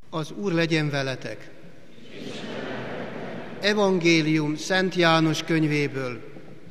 Az Úr legyen veletek! Evangélium Szent János könyvéből.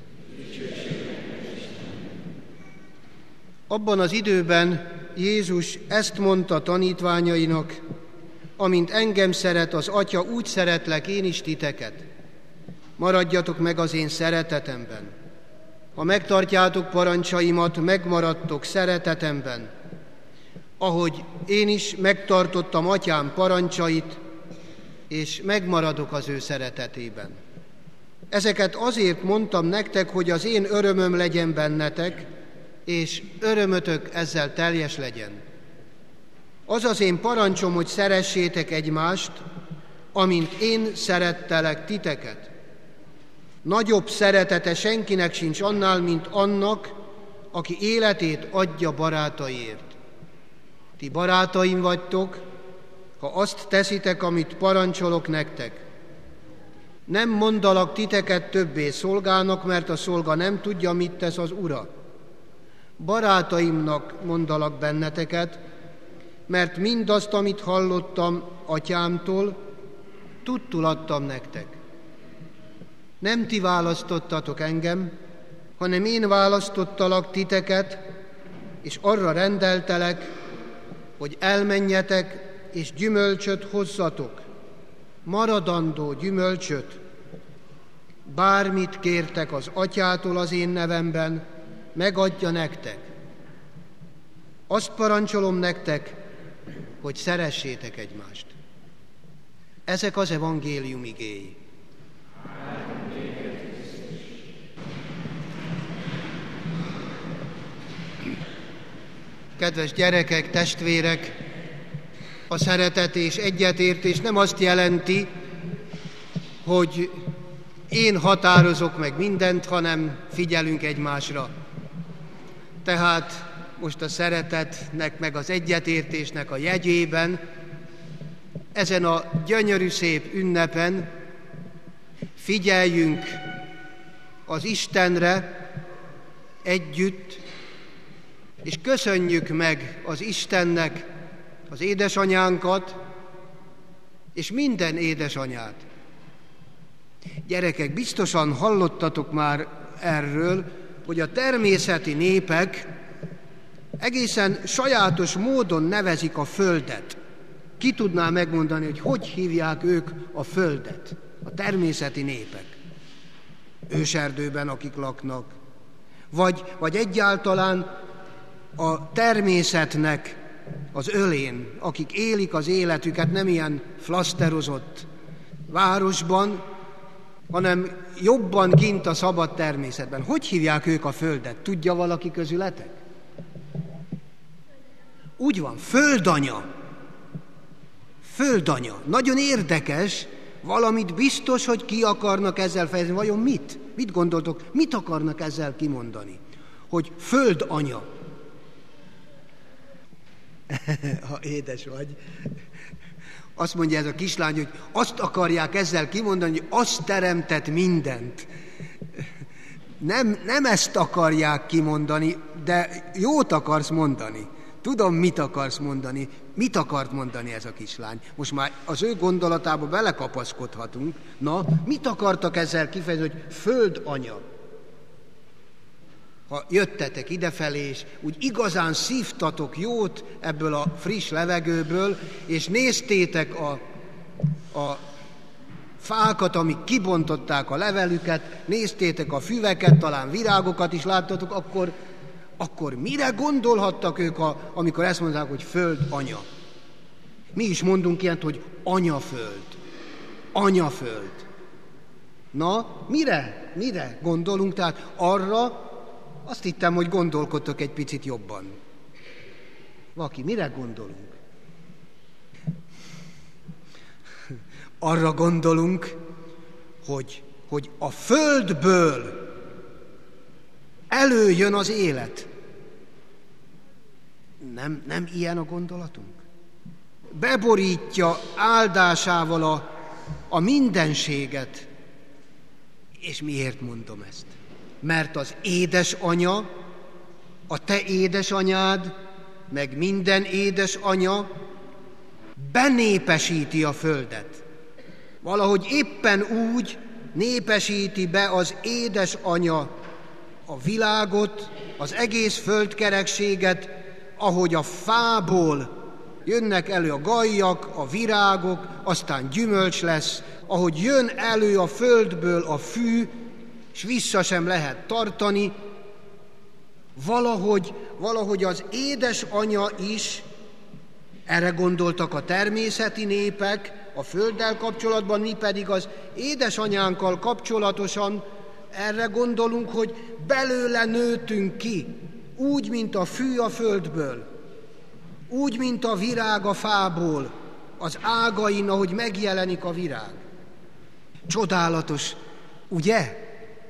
Abban az időben Jézus ezt mondta tanítványainak: amint engem szeret az Atya, úgy szeretlek én is titeket. Maradjatok meg az én szeretetemben. Ha megtartjátok parancsaimat, megmaradtok szeretetemben. Ahogy én is megtartottam Atyám parancsait, és megmaradok az ő szeretetében. Ezeket azért mondtam nektek, hogy az én örömöm legyen bennetek, és örömötök ezzel teljes legyen. Az az én parancsom, hogy szeressétek egymást, amint én szerettelek titeket. Nagyobb szeretete senkinek sincs annál, mint annak, aki életét adja barátaiért. Ti barátaim vagytok, ha azt teszitek, amit parancsolok nektek. Nem mondalak titeket többé szolgának, mert a szolga nem tudja, mit tesz az ura. Barátaimnak mondalak benneteket, mert mindazt, amit hallottam Atyámtól, tudtul adtam nektek. Nem ti választottatok engem, hanem én választottalak titeket, és arra rendeltelek, hogy elmenjetek, és gyümölcsöt hozzatok, maradandó gyümölcsöt. Bármit kértek az Atyától az én nevemben, megadja nektek. Azt parancsolom nektek, hogy szeressétek egymást. Ezek az evangélium igéi. Kedves gyerekek, testvérek, a szeretet és egyetértés nem azt jelenti, hogy én határozok meg mindent, hanem figyelünk egymásra. Tehát most a szeretetnek meg az egyetértésnek a jegyében, ezen a gyönyörű szép ünnepen figyeljünk az Istenre együtt, és köszönjük meg az Istennek az édesanyánkat, és minden édesanyát. Gyerekek, biztosan hallottatok már erről, hogy a természeti népek egészen sajátos módon nevezik a Földet. Ki tudná megmondani, hogy hívják ők a Földet, a természeti népek? Őserdőben, akik laknak. Vagy egyáltalán a természetnek az ölén, akik élik az életüket nem ilyen flaszterozott városban, hanem jobban kint a szabad természetben. Hogy hívják ők a Földet? Tudja valaki közületek? Úgy van, földanya. Földanya. Nagyon érdekes, valamit biztos, hogy ki akarnak ezzel fejezni. Vajon mit? Mit gondoltok? Mit akarnak ezzel kimondani? Hogy földanya. Ha édes vagy. Azt mondja ez a kislány, hogy azt akarják ezzel kimondani, hogy azt teremtett mindent. Nem ezt akarják kimondani, de jót akarsz mondani. Tudom, mit akarsz mondani. Mit akart mondani ez a kislány? Most már az ő gondolatába belekapaszkodhatunk. Na, mit akartak ezzel kifejezni, hogy földanya? Ha jöttetek idefelé, és úgy igazán szívtatok jót ebből a friss levegőből, és néztétek a fákat, amik kibontották a levelüket, néztétek a füveket, talán virágokat is láttatok, akkor mire gondolhattak ők, amikor ezt mondták, hogy föld anya? Mi is mondunk ilyet, hogy anyaföld. Anyaföld. Na, mire gondolunk? Tehát arra, azt hittem, hogy gondolkodtok egy picit jobban. Vaki, mire gondolunk? Arra gondolunk, hogy a földből előjön az élet. Nem ilyen a gondolatunk? Beborítja áldásával a mindenséget. És miért mondom ezt? Mert az édesanya, a te édesanyád, meg minden édesanya benépesíti a földet. Valahogy éppen úgy népesíti be az édesanya a világot, az egész földkerekséget, ahogy a fából jönnek elő a gajjak, a virágok, aztán gyümölcs lesz, ahogy jön elő a földből a fű, és vissza sem lehet tartani, valahogy az édesanya is, erre gondoltak a természeti népek, a földdel kapcsolatban, mi pedig az édesanyánkkal kapcsolatosan erre gondolunk, hogy belőle nőttünk ki, úgy, mint a fű a földből, úgy, mint a virág a fából, az ágain, ahogy megjelenik a virág. Csodálatos, ugye?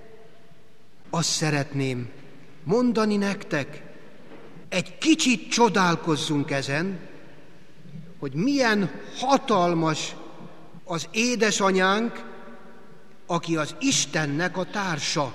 Azt szeretném mondani nektek, egy kicsit csodálkozzunk ezen, hogy milyen hatalmas az édesanyánk, aki az Istennek a társa.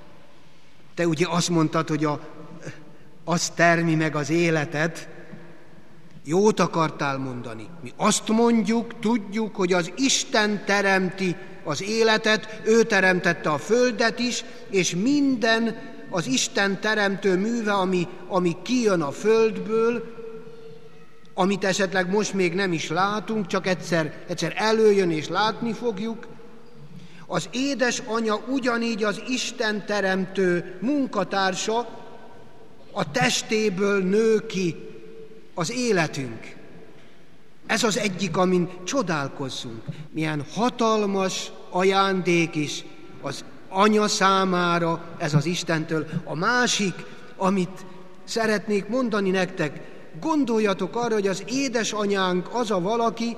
Te ugye azt mondtad, hogy az termi meg az életet, jót akartál mondani. Mi azt mondjuk, tudjuk, hogy az Isten teremti az életet, ő teremtette a földet is, és minden az Isten teremtő műve, ami kijön a földből, amit esetleg most még nem is látunk, csak egyszer előjön és látni fogjuk. Az édesanya ugyanígy az Isten teremtő munkatársa, a testéből nő ki az életünk. Ez az egyik, amin csodálkozzunk. Milyen hatalmas ajándék is az anya számára, ez az Istentől. A másik, amit szeretnék mondani nektek, gondoljatok arra, hogy az édesanyánk az a valaki,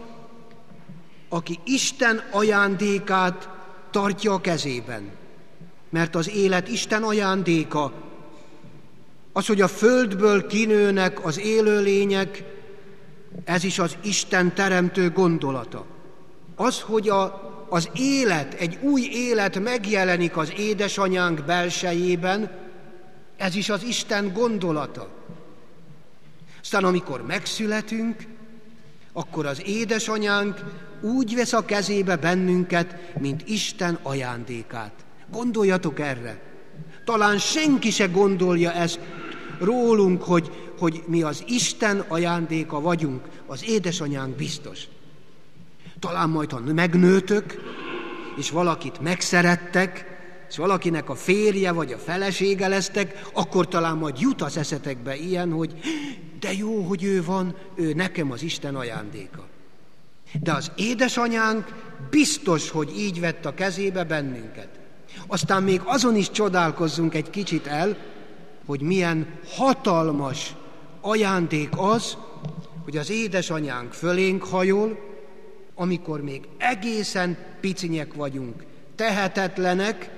aki Isten ajándékát tartja a kezében. Mert az élet Isten ajándéka. Az, hogy a földből kinőnek az élőlények, ez is az Isten teremtő gondolata. Az, hogy az élet, egy új élet megjelenik az édesanyánk belsejében, ez is az Isten gondolata. Aztán amikor megszületünk, akkor az édesanyánk úgy vesz a kezébe bennünket, mint Isten ajándékát. Gondoljatok erre. Talán senki se gondolja ezt rólunk, hogy mi az Isten ajándéka vagyunk, az édesanyánk biztos. Talán majd, ha megnőtök, és valakit megszerettek, és valakinek a férje vagy a felesége lesztek, akkor talán majd jut az eszetekbe ilyen, hogy de jó, hogy ő van, ő nekem az Isten ajándéka. De az édesanyánk biztos, hogy így vett a kezébe bennünket. Aztán még azon is csodálkozzunk egy kicsit el, hogy milyen hatalmas ajándék az, hogy az édesanyánk fölénk hajol, amikor még egészen picinyek vagyunk, tehetetlenek,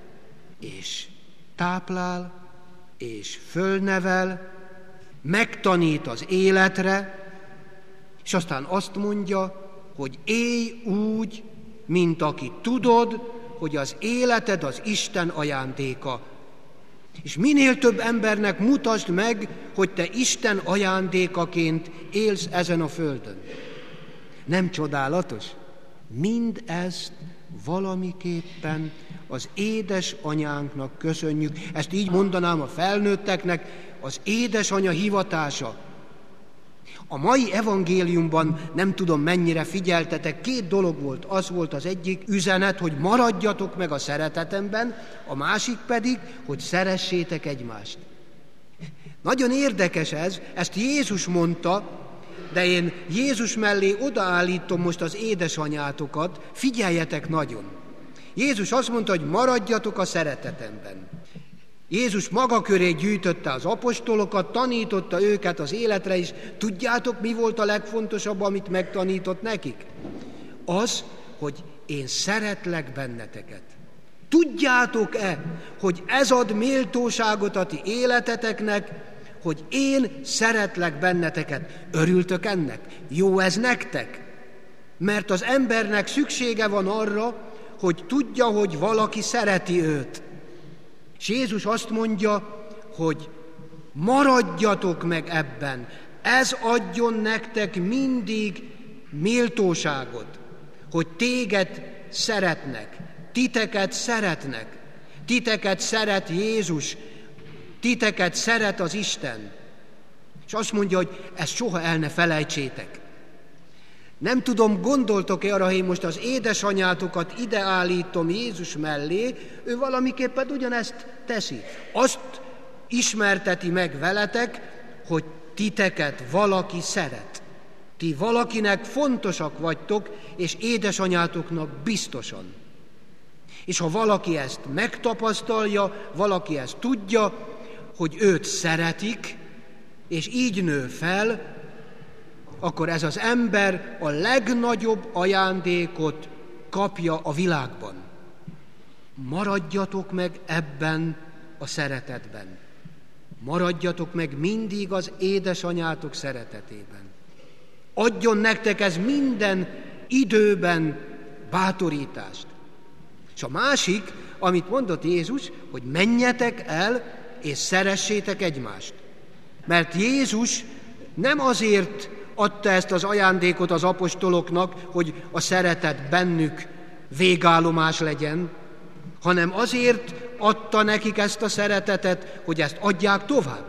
és táplál, és fölnevel, megtanít az életre, és aztán azt mondja, hogy élj úgy, mint aki tudod, hogy az életed az Isten ajándéka. És minél több embernek mutasd meg, hogy te Isten ajándékaként élsz ezen a földön. Nem csodálatos? Mindezt valamiképpen az édesanyánknak köszönjük. Ezt így mondanám a felnőtteknek, az édesanya hivatása. A mai evangéliumban nem tudom mennyire figyeltetek, 2 dolog volt. Az volt az egyik üzenet, hogy maradjatok meg a szeretetemben, a másik pedig, hogy szeressétek egymást. Nagyon érdekes ez, ezt Jézus mondta, de én Jézus mellé odaállítom most az édesanyátokat, figyeljetek nagyon. Jézus azt mondta, hogy maradjatok a szeretetemben. Jézus maga köré gyűjtötte az apostolokat, tanította őket az életre is. Tudjátok, mi volt a legfontosabb, amit megtanított nekik? Az, hogy én szeretlek benneteket. Tudjátok-e, hogy ez ad méltóságot a ti életeteknek, hogy én szeretlek benneteket? Örültök ennek? Jó ez nektek? Mert az embernek szüksége van arra, hogy tudja, hogy valaki szereti őt. És Jézus azt mondja, hogy maradjatok meg ebben. Ez adjon nektek mindig méltóságot, hogy téged szeretnek, titeket szeretnek, titeket szeret Jézus, titeket szeret az Isten. És azt mondja, hogy ezt soha el ne felejtsétek. Nem tudom, gondoltok-e arra, hogy én most az édesanyátokat ide állítom Jézus mellé, ő valamiképpen ugyanezt teszi. Azt ismerteti meg veletek, hogy titeket valaki szeret. Ti valakinek fontosak vagytok, és édesanyátoknak biztosan. És ha valaki ezt megtapasztalja, valaki ezt tudja, hogy őt szeretik, és így nő fel, akkor ez az ember a legnagyobb ajándékot kapja a világban. Maradjatok meg ebben a szeretetben. Maradjatok meg mindig az édesanyátok szeretetében. Adjon nektek ez minden időben bátorítást. És a másik, amit mondott Jézus, hogy menjetek el és szeressétek egymást. Mert Jézus nem azért adta ezt az ajándékot az apostoloknak, hogy a szeretet bennük végállomás legyen, hanem azért adta nekik ezt a szeretetet, hogy ezt adják tovább.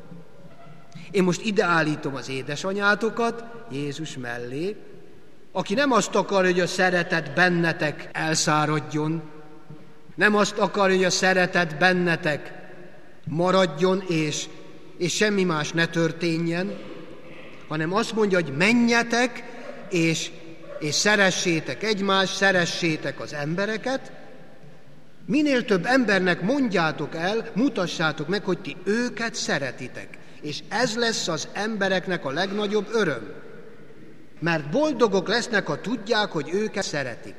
Én most ide állítom az édesanyátokat Jézus mellé, aki nem azt akar, hogy a szeretet bennetek elszáradjon, nem azt akar, hogy a szeretet bennetek maradjon, és semmi más ne történjen, hanem azt mondja, hogy menjetek, és szeressétek egymást, szeressétek az embereket. Minél több embernek mondjátok el, mutassátok meg, hogy ti őket szeretitek. És ez lesz az embereknek a legnagyobb öröm. Mert boldogok lesznek, ha tudják, hogy őket szeretik.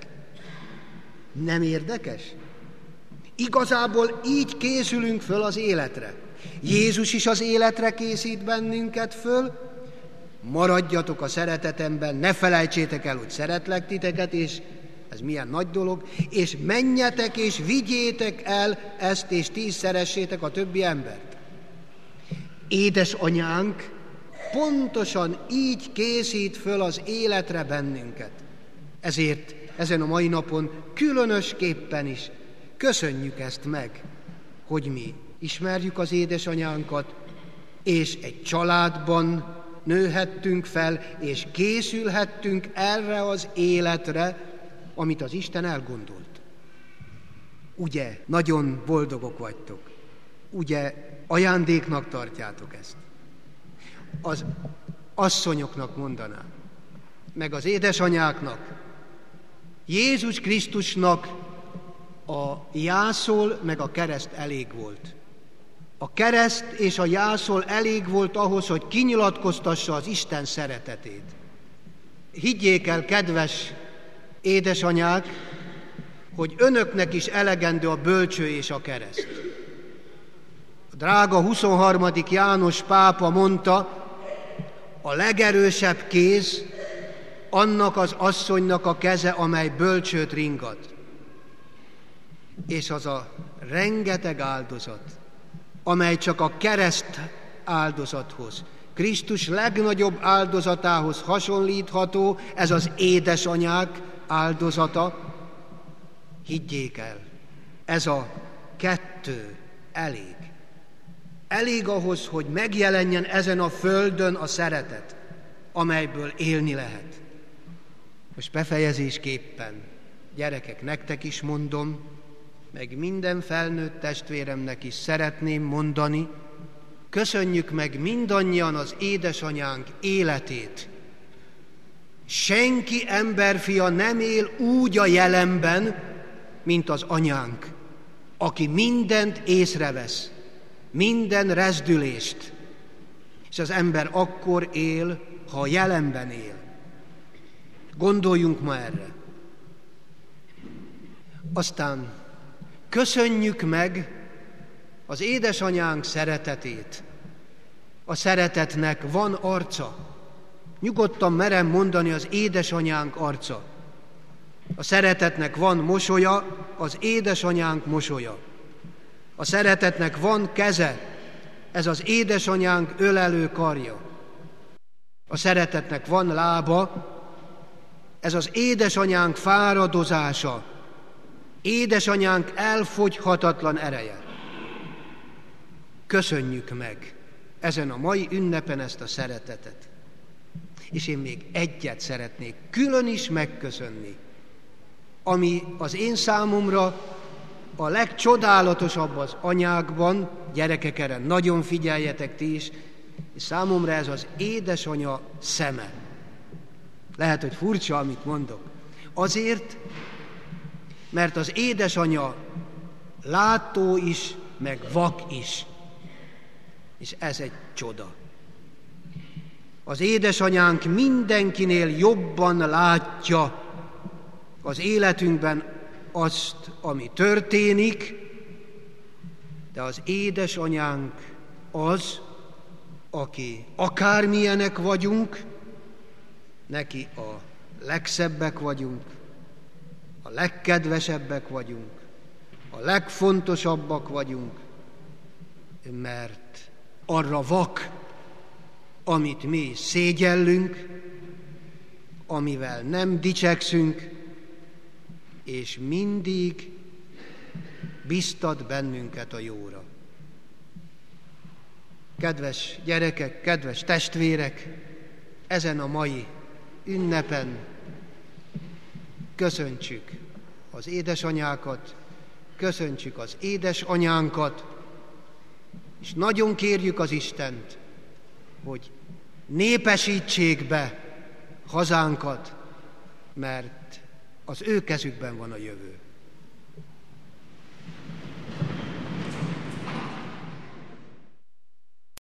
Nem érdekes? Igazából így készülünk föl az életre. Jézus is az életre készít bennünket föl. Maradjatok a szeretetemben, ne felejtsétek el, hogy szeretlek titeket, és ez milyen nagy dolog, és menjetek és vigyétek el ezt, és ti is szeressétek a többi embert. Édesanyánk pontosan így készít föl az életre bennünket. Ezért ezen a mai napon különösképpen is köszönjük ezt meg, hogy mi ismerjük az édesanyánkat, és egy családban nőhettünk fel, és készülhettünk erre az életre, amit az Isten elgondolt. Ugye, nagyon boldogok vagytok. Ugye, ajándéknak tartjátok ezt. Az asszonyoknak mondanám, meg az édesanyáknak, Jézus Krisztusnak a jászol meg a kereszt elég volt. A kereszt és a jászol elég volt ahhoz, hogy kinyilatkoztassa az Isten szeretetét. Higgyék el, kedves édesanyák, hogy önöknek is elegendő a bölcső és a kereszt. A drága 23. János pápa mondta, a legerősebb kéz annak az asszonynak a keze, amely bölcsőt ringat. És az a rengeteg áldozat, amely csak a kereszt áldozathoz, Krisztus legnagyobb áldozatához hasonlítható, ez az édesanyák áldozata. Higgyék el, ez a kettő elég. Elég ahhoz, hogy megjelenjen ezen a földön a szeretet, amelyből élni lehet. Most befejezésképpen, gyerekek, nektek is mondom, meg minden felnőtt testvéremnek is szeretném mondani, köszönjük meg mindannyian az édesanyánk életét. Senki emberfia nem él úgy a jelenben, mint az anyánk, aki mindent észrevesz, minden rezdülést, és az ember akkor él, ha a jelenben él. Gondoljunk ma erre. Aztán köszönjük meg az édesanyánk szeretetét. A szeretetnek van arca. Nyugodtan merem mondani, az édesanyánk arca. A szeretetnek van mosolya, az édesanyánk mosolya. A szeretetnek van keze, ez az édesanyánk ölelő karja. A szeretetnek van lába, ez az édesanyánk fáradozása, édesanyánk elfogyhatatlan ereje. Köszönjük meg ezen a mai ünnepen ezt a szeretetet. És én még egyet szeretnék külön is megköszönni, ami az én számomra a legcsodálatosabb az anyákban, gyerekek, erre nagyon figyeljetek ti is, és számomra ez az édesanya szeme. Lehet, hogy furcsa, amit mondok. Azért, mert az édesanya látó is, meg vak is. És ez egy csoda. Az édesanyánk mindenkinél jobban látja az életünkben azt, ami történik, de az édesanyánk az, aki akármilyenek vagyunk, neki a legszebbek vagyunk, a legkedvesebbek vagyunk, a legfontosabbak vagyunk, mert arra vak, amit mi szégyellünk, amivel nem dicsekszünk, és mindig biztat bennünket a jóra. Kedves gyerekek, kedves testvérek, ezen a mai ünnepen köszöntsük az édesanyákat, köszöntsük az édesanyánkat, és nagyon kérjük az Istent, hogy népesítsék be hazánkat, mert az ő kezükben van a jövő.